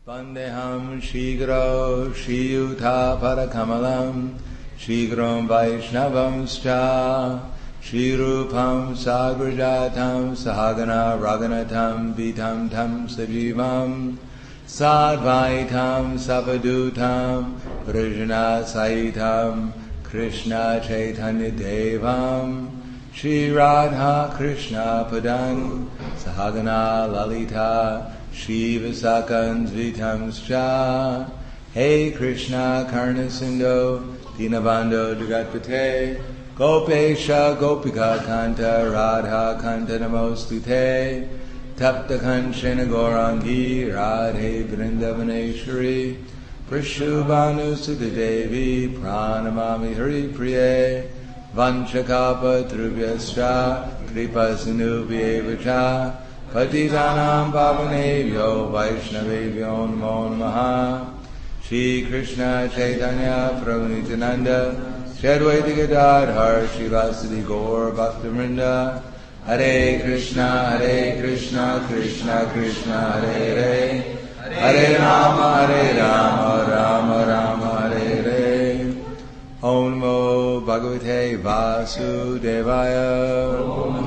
Vandeham Shigro Shiyuta Parakamalam Shigrom Vaishnavamscha Shirupam Sagrajatam Sahagana Raganatam Vitam Tam Sajivam Sadvaitam Sapadutam Vrajana Saitam Krishna Chaitanya Devam Shri Radha Krishna Padan Sahagana Lalita Shiva Sakan Dvitamscha Hey Krishna Karna Sindho Dinabando Jagatpate Gopesha Gopika Kanta Radha Kanta Namostute Tapta Kanchana Gaurangi Radhe Vrindavaneshwari Prashubhanu Sudha Devi Pranamami Hari Priye Vanchakapa Drubhyascha Kripa Sinubhyevacha Patitanam Pavanebhyo Vaishnavebhyo Namo Namaha Shri Krishna Chaitanya Prabhu Nityananda Shri Advaita Gadadhar Srivasadi Gaur Bhaktivinoda Hare Krishna Krishna Krishna Hare Hare Hare Rama Rama Rama Hare Hare Om Namo Bhagavate Vasudevaya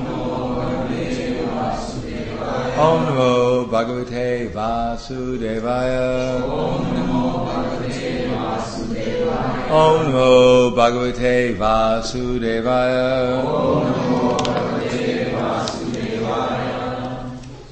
Om Namo Bhagavate Vasudevaya Om Namo Bhagavate Vasudevaya Om Namo Bhagavate Vasudevaya Om Namo Bhagavate Vasudevaya.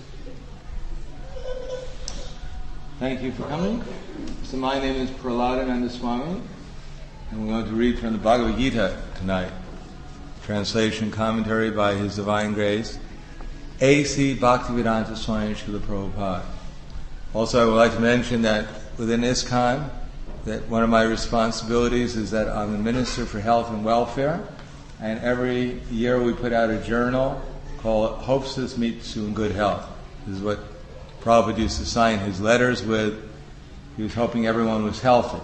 Thank you for coming. So my name is Prahlada Nandaswami, and we're going to read from the Bhagavad Gita tonight. Translation commentary by His Divine Grace A.C. Bhaktivedanta Swami Srila Prabhupada. Also, I would like to mention that within ISKCON, that one of my responsibilities is that I'm the Minister for Health and Welfare, and every year we put out a journal called Hopes This Meets You in Good Health. This is what Prabhupada used to sign his letters with. He was hoping everyone was healthy.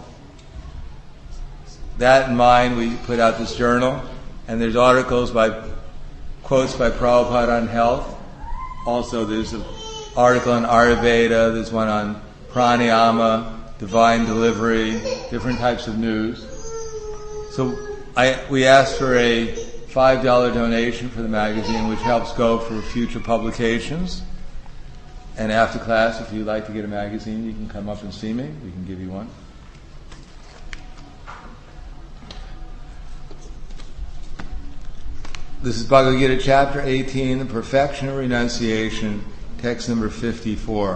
That in mind, we put out this journal, and there's articles quotes by Prabhupada on health. Also, there's an article on Ayurveda, there's one on pranayama, divine delivery, different types of news. So we asked for a $5 donation for the magazine, which helps go for future publications. And after class, if you'd like to get a magazine, you can come up and see me. We can give you one. This is Bhagavad Gita chapter 18, the perfection of renunciation, text number 54.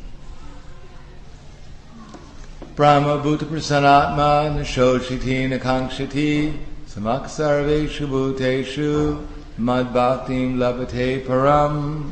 Brahma bhuta prasanatma nashochiti nakankshati samak sarveshu bhuteshu mad bhaktim labhate param.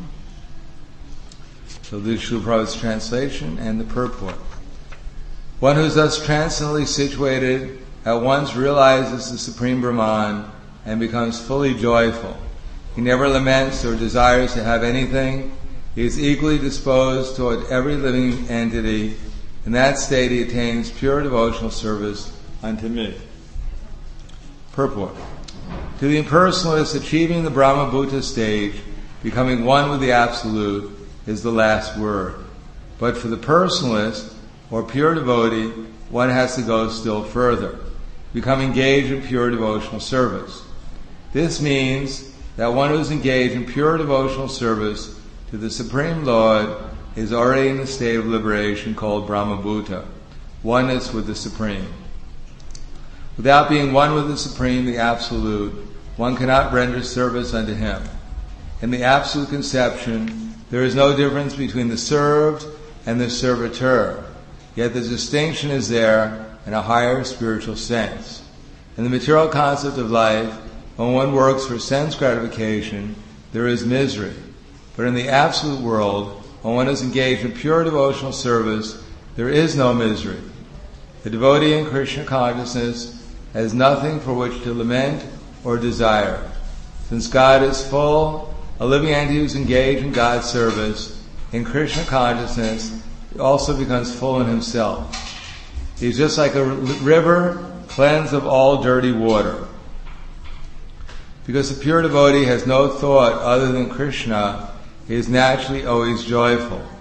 So this is Srila Prabhupada's translation and the purport. One who is thus transcendently situated at once realizes the Supreme Brahman and becomes fully joyful. He never laments or desires to have anything. He is equally disposed toward every living entity. In that state he attains pure devotional service unto me. Purport. To the impersonalist, achieving the Brahma Bhuta stage, becoming one with the Absolute, is the last word. But for the personalist, or pure devotee, one has to go still further, become engaged in pure devotional service. This means that one who is engaged in pure devotional service to the Supreme Lord is already in the state of liberation called Brahma Bhuta, oneness with the Supreme. Without being one with the Supreme, the Absolute, one cannot render service unto Him. In the Absolute conception, there is no difference between the served and the servitor, yet the distinction is there in a higher spiritual sense. In the material concept of life, when one works for sense gratification, there is misery. But in the absolute world, when one is engaged in pure devotional service, there is no misery. The devotee in Krishna consciousness has nothing for which to lament or desire. Since God is full, a living entity who is engaged in God's service, in Krishna consciousness, also becomes full in himself. He is just like a river cleansed of all dirty water. Because the pure devotee has no thought other than Krishna, he is naturally always joyful.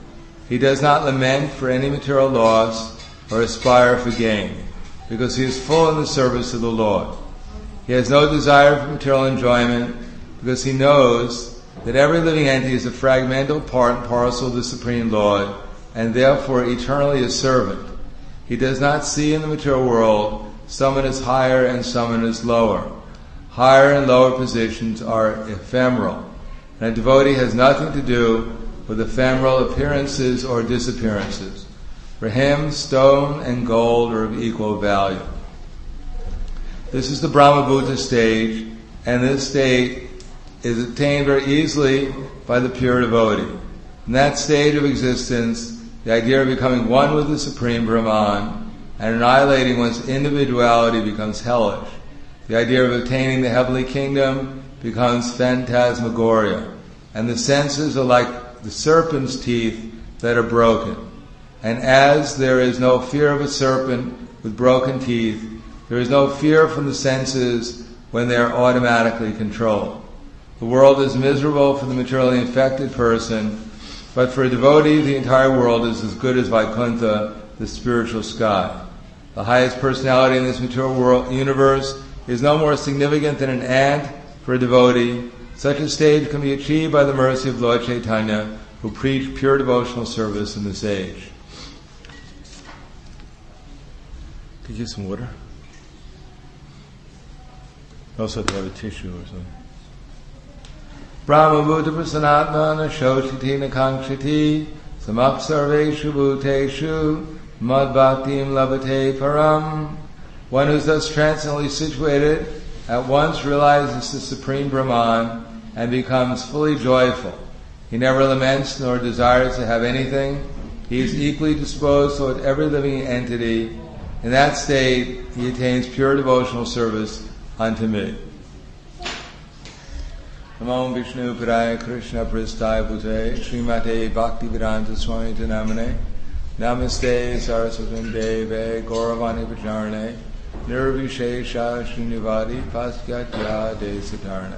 He does not lament for any material loss or aspire for gain, because he is full in the service of the Lord. He has no desire for material enjoyment, because he knows that every living entity is a fragmental part and parcel of the Supreme Lord, and therefore eternally a servant. He does not see in the material world someone as higher and someone as lower. Higher and lower positions are ephemeral, and a devotee has nothing to do with ephemeral appearances or disappearances. For him, stone and gold are of equal value. This is the Brahmabhuta stage, and this state is attained very easily by the pure devotee. In that stage of existence, the idea of becoming one with the Supreme Brahman and annihilating one's individuality becomes hellish. The idea of obtaining the heavenly kingdom becomes phantasmagoria, and the senses are like the serpent's teeth that are broken. And as there is no fear of a serpent with broken teeth, there is no fear from the senses when they are automatically controlled. The world is miserable for the materially infected person, but for a devotee, the entire world is as good as Vaikuntha, the spiritual sky. The highest personality in this material world universe is no more significant than an ant for a devotee. Such a stage can be achieved by the mercy of Lord Chaitanya, who preached pure devotional service in this age. Could you get some water? Also, if you have a tissue or something. Brahmabhuta prasanatma nashoshiti nakankshiti samak sarveshu bhuteshu madbhaktim labhate param. One who is thus transcendently situated at once realizes the Supreme Brahman and becomes fully joyful. He never laments nor desires to have anything. He is equally disposed toward every living entity. In that state, he attains pure devotional service unto me. Namo Vishnu Padaya Krishna Pristaya Bhute Srimate Bhaktivedanta Swami Namane Namaste Saraswati Deve Gauravani Pacharane Nirvishesha Srinivadi Pasyatya Desatarna.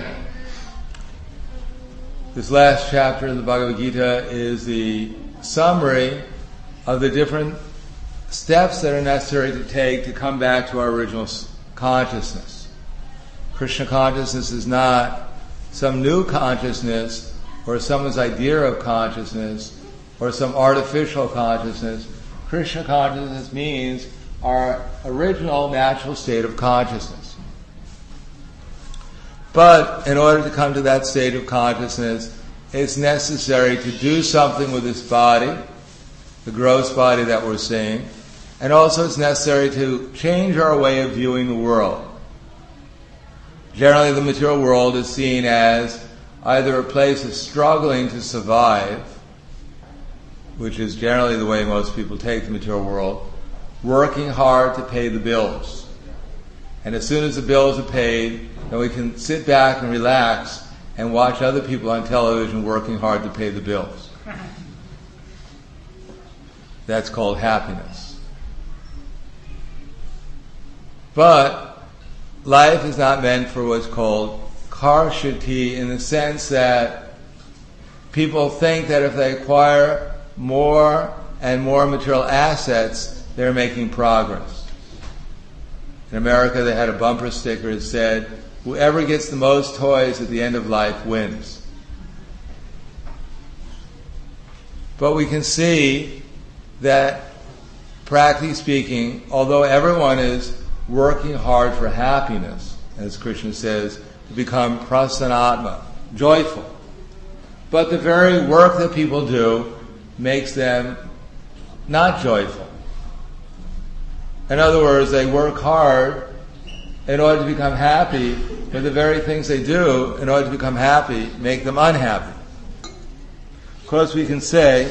This last chapter of the Bhagavad Gita is the summary of the different steps that are necessary to take to come back to our original consciousness. Krishna consciousness is not some new consciousness or someone's idea of consciousness or some artificial consciousness. Krishna consciousness means our original natural state of consciousness. But in order to come to that state of consciousness, it's necessary to do something with this body, the gross body that we're seeing, and also it's necessary to change our way of viewing the world. Generally, the material world is seen as either a place of struggling to survive, which is generally the way most people take the material world, working hard to pay the bills. And as soon as the bills are paid, then we can sit back and relax and watch other people on television working hard to pay the bills. That's called happiness. But life is not meant for what's called karshati, in the sense that people think that if they acquire more and more material assets, they're making progress. In America, they had a bumper sticker that said, "Whoever gets the most toys at the end of life wins." But we can see that, practically speaking, although everyone is working hard for happiness, as Krishna says, to become prasanatma, joyful, but the very work that people do makes them not joyful. In other words, they work hard in order to become happy, but the very things they do in order to become happy make them unhappy. Of course, we can say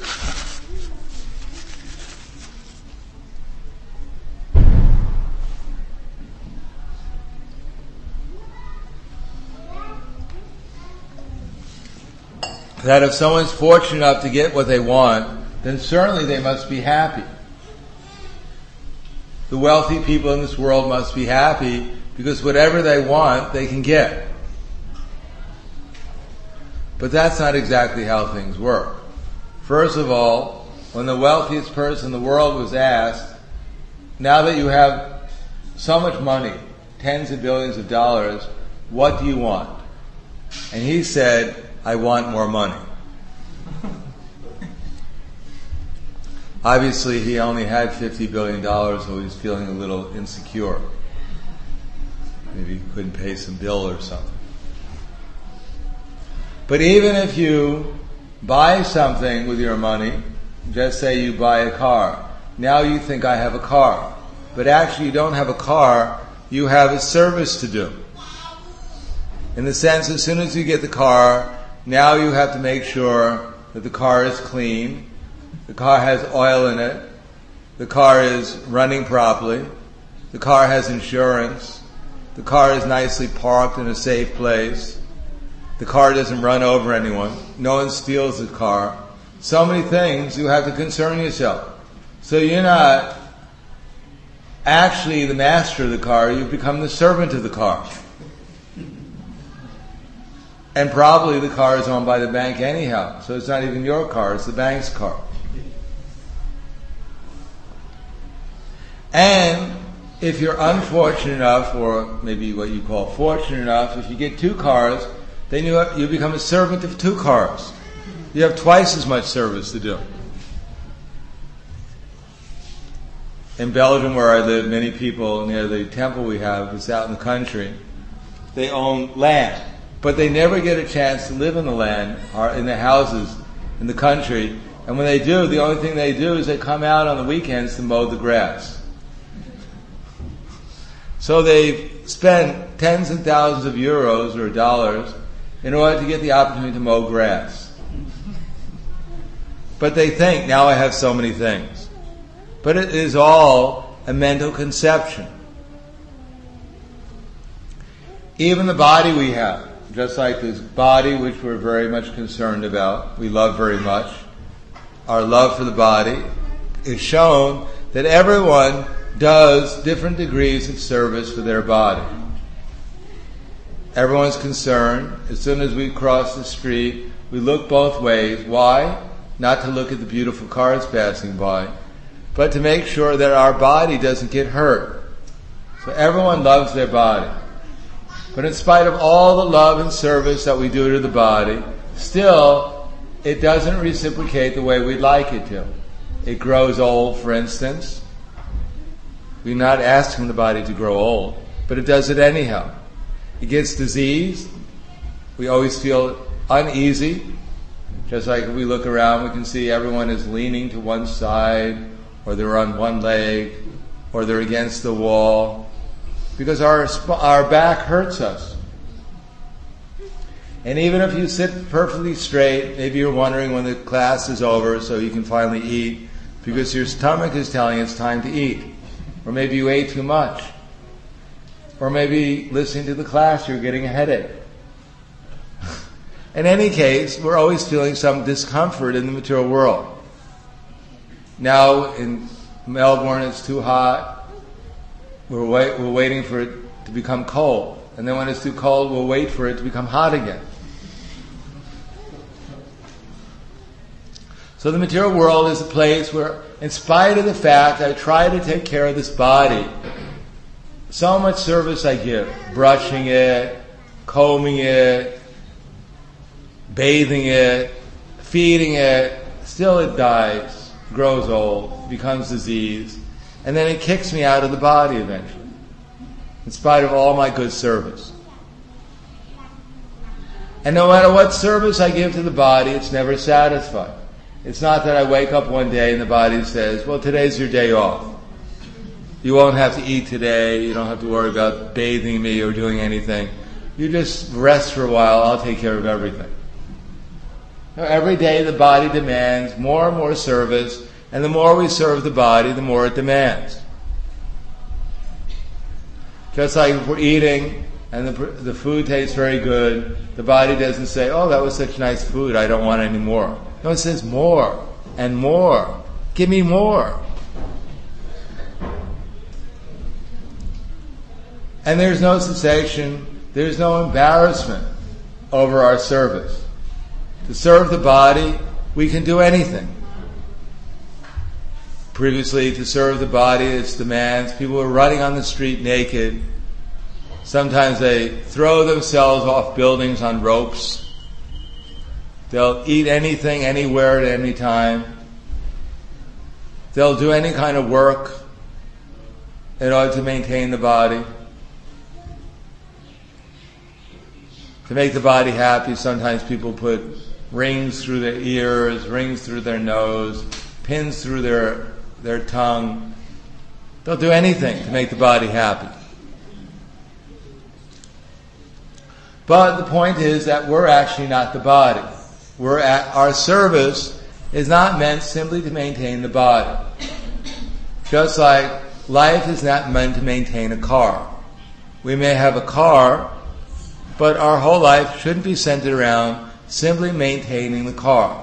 that if someone's fortunate enough to get what they want, then certainly they must be happy. The wealthy people in this world must be happy because whatever they want, they can get. But that's not exactly how things work. First of all, when the wealthiest person in the world was asked, now that you have so much money, tens of billions of dollars, what do you want? And he said, I want more money. Obviously, he only had $50 billion, so he was feeling a little insecure. Maybe he couldn't pay some bill or something. But even if you buy something with your money, just say you buy a car. Now you think I have a car. But actually you don't have a car, you have a service to do. In the sense, as soon as you get the car, now you have to make sure that the car is clean, the car has oil in it, the car is running properly, the car has insurance, the car is nicely parked in a safe place, the car doesn't run over anyone, no one steals the car. So many things you have to concern yourself. So you're not actually the master of the car, you've become the servant of the car. And probably the car is owned by the bank anyhow, so it's not even your car, it's the bank's car. And if you're unfortunate enough, or maybe what you call fortunate enough, if you get two cars, then you become a servant of two cars. You have twice as much service to do. In Belgium, where I live, many people near the temple we have, it's out in the country, they own land. But they never get a chance to live in the land, or in the houses, in the country. And when they do, the only thing they do is they come out on the weekends to mow the grass. So they spend tens and thousands of euros or dollars in order to get the opportunity to mow grass. But they think, now I have so many things. But it is all a mental conception. Even the body we have, just like this body which we're very much concerned about, we love very much, our love for the body is shown that everyone does different degrees of service for their body. Everyone's concerned. As soon as we cross the street, we look both ways. Why? Not to look at the beautiful cars passing by, but to make sure that our body doesn't get hurt. So everyone loves their body. But in spite of all the love and service that we do to the body, still, it doesn't reciprocate the way we'd like it to. It grows old, for instance. We're not asking the body to grow old, but it does it anyhow. It gets diseased. We always feel uneasy. Just like if we look around, we can see everyone is leaning to one side, or they're on one leg, or they're against the wall, because our back hurts us. And even if you sit perfectly straight, maybe you're wondering when the class is over so you can finally eat, because your stomach is telling you it's time to eat. Or maybe you ate too much. Or maybe listening to the class you're getting a headache. In any case, we're always feeling some discomfort in the material world. Now in Melbourne it's too hot. We're waiting for it to become cold. And then when it's too cold, we'll wait for it to become hot again. So the material world is a place where, in spite of the fact I try to take care of this body, so much service I give, brushing it, combing it, bathing it, feeding it, still it dies, grows old, becomes diseased, and then it kicks me out of the body eventually, in spite of all my good service. And no matter what service I give to the body, it's never satisfied. It's not that I wake up one day and the body says, well, today's your day off. You won't have to eat today, you don't have to worry about bathing me or doing anything. You just rest for a while, I'll take care of everything. Now, every day the body demands more and more service, and the more we serve the body, the more it demands. Just like if we're eating and the food tastes very good, the body doesn't say, oh, that was such nice food, I don't want any more. No, it says more and more. Give me more. And there's no cessation, there's no embarrassment over our service. To serve the body we can do anything. Previously, to serve the body, its demands, people were running on the street naked. Sometimes they throw themselves off buildings on ropes. They'll eat anything, anywhere, at any time. They'll do any kind of work in order to maintain the body. To make the body happy, sometimes people put rings through their ears, rings through their nose, pins through their tongue. They'll do anything to make the body happy. But the point is that we're actually not the body. Our service is not meant simply to maintain the body. Just like life is not meant to maintain a car. We may have a car, but our whole life shouldn't be centered around simply maintaining the car.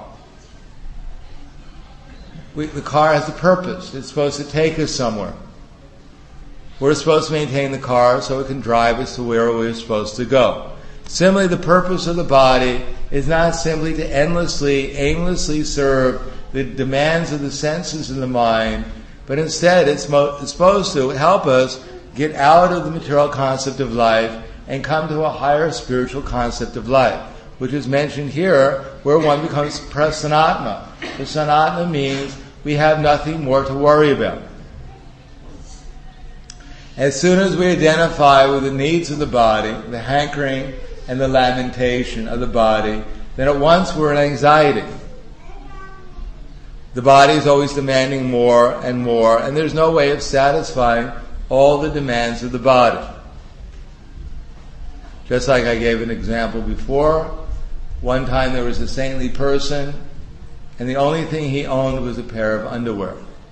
The car has a purpose. It's supposed to take us somewhere. We're supposed to maintain the car so it can drive us to where we're supposed to go. Similarly, the purpose of the body is not simply to aimlessly serve the demands of the senses and the mind, but instead it's supposed to help us get out of the material concept of life and come to a higher spiritual concept of life, which is mentioned here, where one becomes prasanatma. Prasanatma means we have nothing more to worry about. As soon as we identify with the needs of the body, the hankering and the lamentation of the body, then at once we're in anxiety. The body is always demanding more, and there's no way of satisfying all the demands of the body. Just like I gave an example before, one time there was a saintly person, and the only thing he owned was a pair of underwear.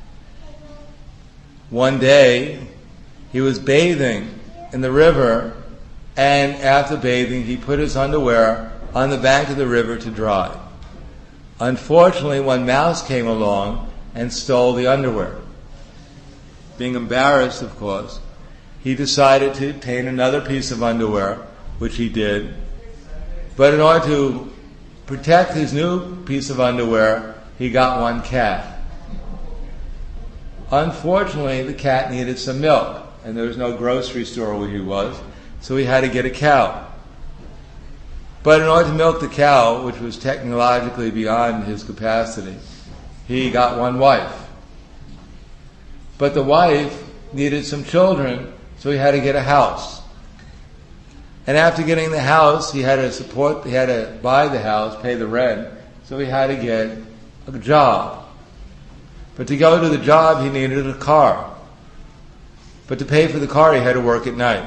One day, he was bathing in the river, and after bathing, he put his underwear on the bank of the river to dry. Unfortunately, one mouse came along and stole the underwear. Being embarrassed, of course, he decided to obtain another piece of underwear, which he did. But in order to protect his new piece of underwear, he got one cat. Unfortunately, the cat needed some milk, and there was no grocery store where he was, so he had to get a cow. But in order to milk the cow, which was technologically beyond his capacity, he got one wife. But the wife needed some children, so he had to get a house. And after getting the house, he had to buy the house, pay the rent, so he had to get a job. But to go to the job, he needed a car. But to pay for the car, he had to work at night.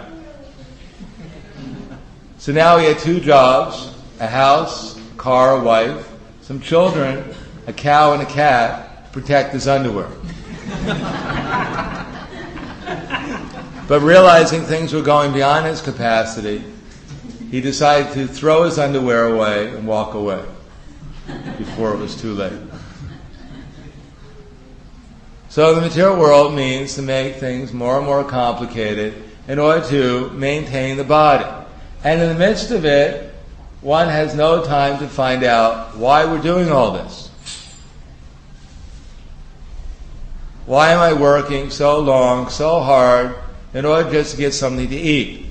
So now he had two jobs, a house, a car, a wife, some children, a cow and a cat to protect his underwear. But realizing things were going beyond his capacity, he decided to throw his underwear away and walk away before it was too late. So the material world means to make things more and more complicated in order to maintain the body. And in the midst of it, one has no time to find out why we're doing all this. Why am I working so long, so hard, in order just to get something to eat?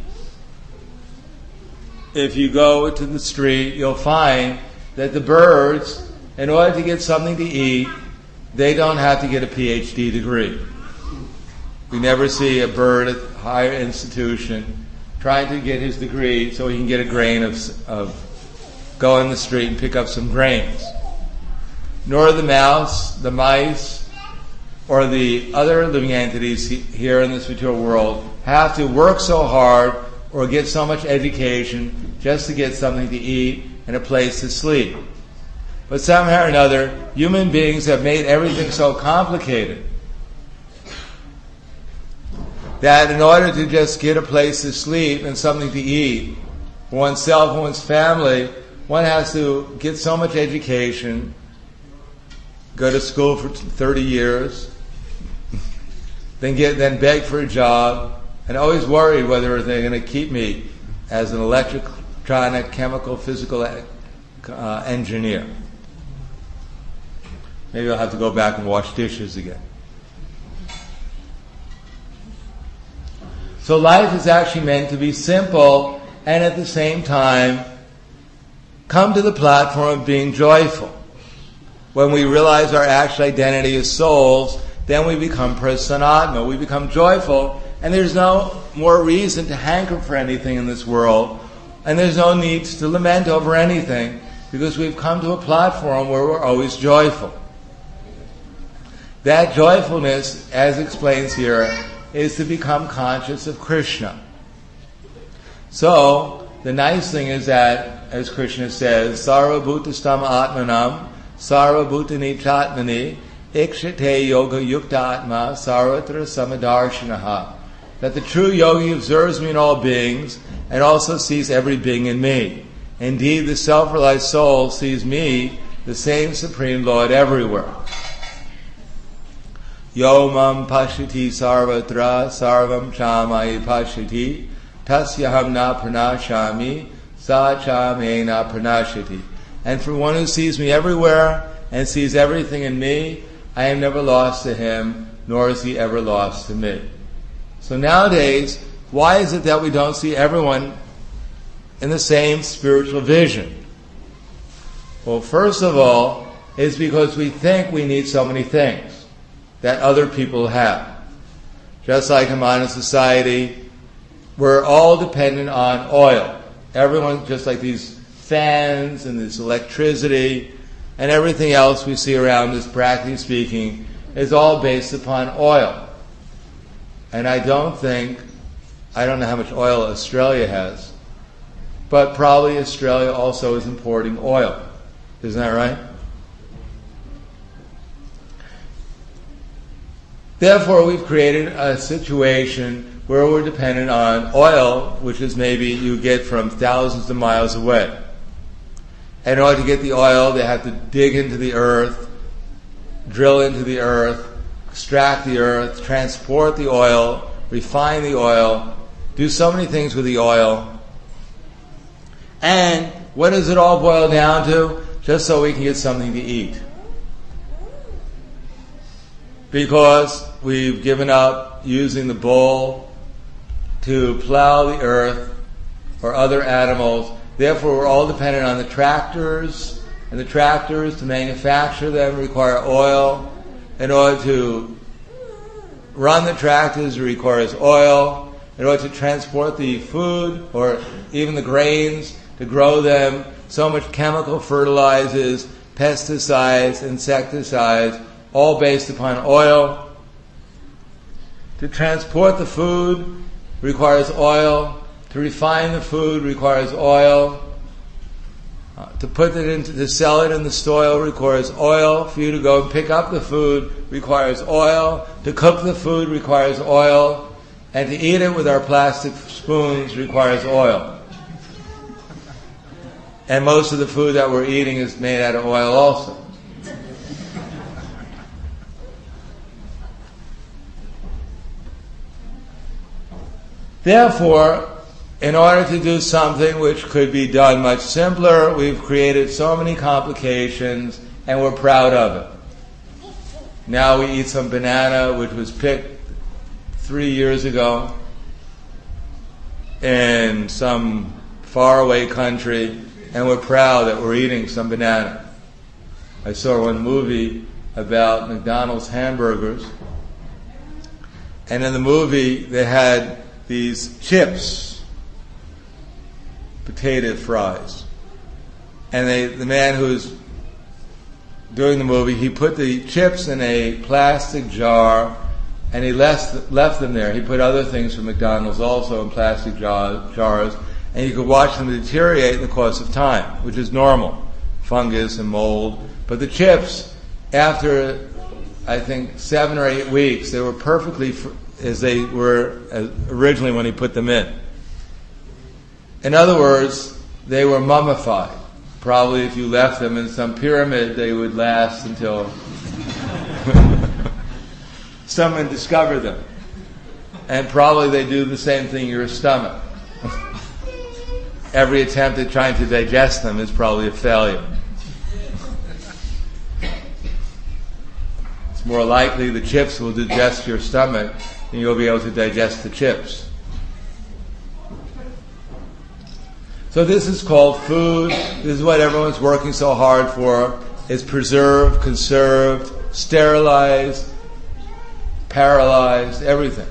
If you go to the street, you'll find that the birds, in order to get something to eat, they don't have to get a PhD degree. We never see a bird at a higher institution trying to get his degree so he can get a grain of go in the street and pick up some grains. Nor the mouse, the mice, or the other living entities here in this material world have to work so hard or get so much education just to get something to eat and a place to sleep. But somehow or another, human beings have made everything so complicated that in order to just get a place to sleep and something to eat for oneself and one's family, one has to get so much education, go to school for 30 years, then beg for a job, and always worry whether they're going to keep me as an electronic, chemical, physical engineer. Maybe I'll have to go back and wash dishes again. So life is actually meant to be simple and at the same time come to the platform of being joyful. When we realize our actual identity as souls, then we become prasanatma, we become joyful, and there's no more reason to hanker for anything in this world, and there's no need to lament over anything, because we've come to a platform where we're always joyful. That joyfulness, as explains here, is to become conscious of Krishna. So, the nice thing is that, as Krishna says, Sarva Bhutastam Atmanam, Sarva Bhutani Chatmani, Ikshate Yoga Yukta Atma, Sarvatra Samadarshanaha. That the true yogi observes me in all beings and also sees every being in me. Indeed, the self-realized soul sees me, the same Supreme Lord, everywhere. Yo mam pashati sarvatra sarvam chamai pashati tasyaham na pranashami sa chame na pranashati. And for one who sees me everywhere and sees everything in me, I am never lost to him, nor is he ever lost to me. So nowadays, why is it that we don't see everyone in the same spiritual vision? Well, first of all, it's because we think we need so many things that other people have. Just like in modern society, we're all dependent on oil. Everyone, just like these fans and this electricity and everything else we see around us, practically speaking, is all based upon oil. And I don't know how much oil Australia has, but probably Australia also is importing oil. Isn't that right? Therefore, we've created a situation where we're dependent on oil, which is maybe you get from thousands of miles away. And in order to get the oil, they have to dig into the earth, drill into the earth, extract the earth, transport the oil, refine the oil, do so many things with the oil. And what does it all boil down to? Just so we can get something to eat. Because we've given up using the bull to plow the earth or other animals. Therefore, we're all dependent on the tractors, and the tractors, to manufacture them, require oil. In order to run the tractors, it requires oil. In order to transport the food, or even the grains, to grow them, so much chemical fertilizers, pesticides, insecticides, all based upon oil. To transport the food requires oil. To refine the food requires oil. To sell it in the store requires oil. For you to go and pick up the food requires oil. To cook the food requires oil. And to eat it with our plastic spoons requires oil. And most of the food that we're eating is made out of oil also. Therefore, in order to do something which could be done much simpler, we've created so many complications, and we're proud of it. Now we eat some banana, which was picked 3 years ago in some faraway country, and we're proud that we're eating some banana. I saw one movie about McDonald's hamburgers, and in the movie they had these chips, potato fries. And the man who's doing the movie, he put the chips in a plastic jar and he left them there. He put other things from McDonald's also in plastic jars, and you could watch them deteriorate in the course of time, which is normal, fungus and mold. But the chips, after I think 7 or 8 weeks, they were perfectly as they were originally when he put them in. In other words, they were mummified. Probably if you left them in some pyramid, they would last until someone discovered them. And probably they do the same thing in your stomach. Every attempt at trying to digest them is probably a failure. more likely the chips will digest your stomach and you'll be able to digest the chips. So this is called food. This is what everyone's working so hard for. It's preserved, conserved, sterilized, paralyzed, everything.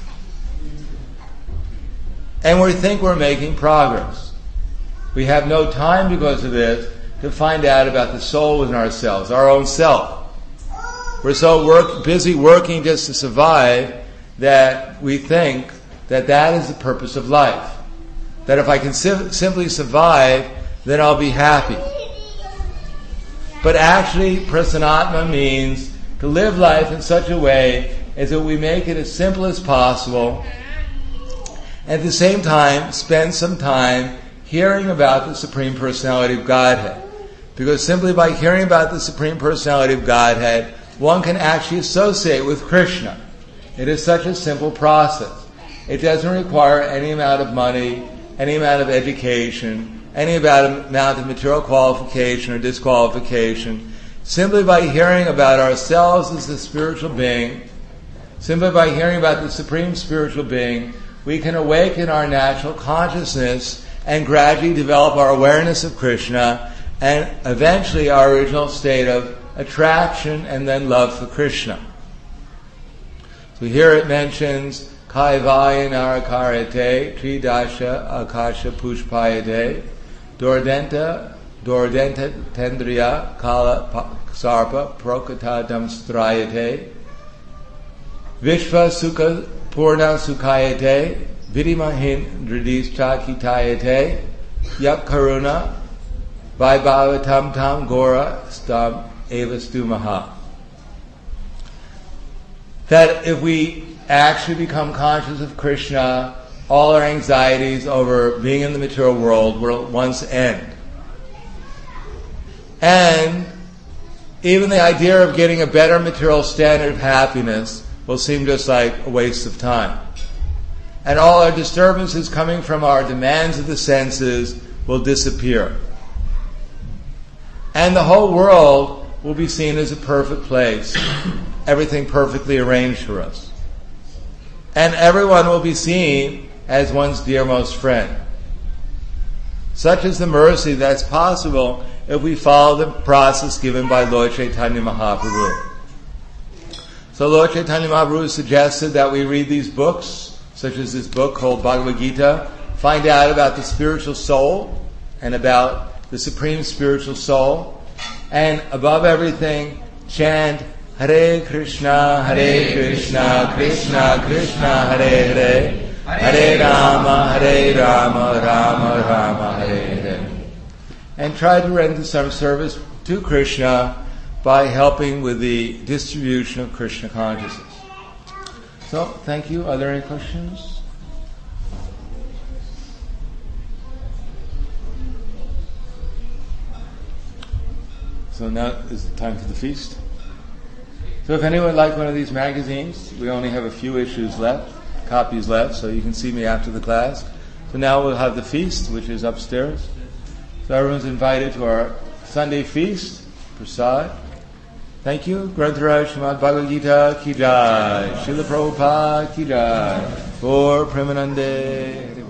And we think we're making progress. We have no time because of this to find out about the soul within ourselves, our own self. We're so busy working just to survive that we think that that is the purpose of life. That if I can simply survive, then I'll be happy. But actually, prasanatma means to live life in such a way as that we make it as simple as possible. At the same time, spend some time hearing about the Supreme Personality of Godhead. Because simply by hearing about the Supreme Personality of Godhead, one can actually associate with Krishna. It is such a simple process. It doesn't require any amount of money, any amount of education, any amount of material qualification or disqualification. Simply by hearing about ourselves as the spiritual being, simply by hearing about the Supreme Spiritual Being, we can awaken our natural consciousness and gradually develop our awareness of Krishna and eventually our original state of attraction and then love for Krishna. So here it mentions Kaivaya Narakarate Tridasha Akasha Pushpayate Dordenta Tendriya Kala Sarpa Prokata Damstrayate Vishva Sukha Purna Sukhayate Vidimahin Dridis Chakitayate Yak Karuna Vaibhavatam Tam Gora Stam Evastumaha. That if we actually become conscious of Krishna, all our anxieties over being in the material world will once end. And even the idea of getting a better material standard of happiness will seem just like a waste of time. And all our disturbances coming from our demands of the senses will disappear. And the whole world will be seen as a perfect place, everything perfectly arranged for us. And everyone will be seen as one's dearmost friend. Such is the mercy that's possible if we follow the process given by Lord Chaitanya Mahaprabhu. So Lord Chaitanya Mahaprabhu suggested that we read these books, such as this book called Bhagavad Gita, find out about the spiritual soul and about the Supreme Spiritual Soul, and above everything, chant Hare Krishna, Krishna Krishna, Hare Hare, Hare Rama, Rama Rama, Hare Hare. And try to render some service to Krishna by helping with the distribution of Krishna consciousness. So, thank you. Are there any questions? So now is the time for the feast. So if anyone would like one of these magazines, we only have a few copies left, so you can see me after the class. So now we'll have the feast, which is upstairs. So everyone's invited to our Sunday feast, Prasad. Thank you. Grantaraj Srimad Bhagavad Gita Ki Jai. Srila Prabhupada Ki Jai. For Premanande.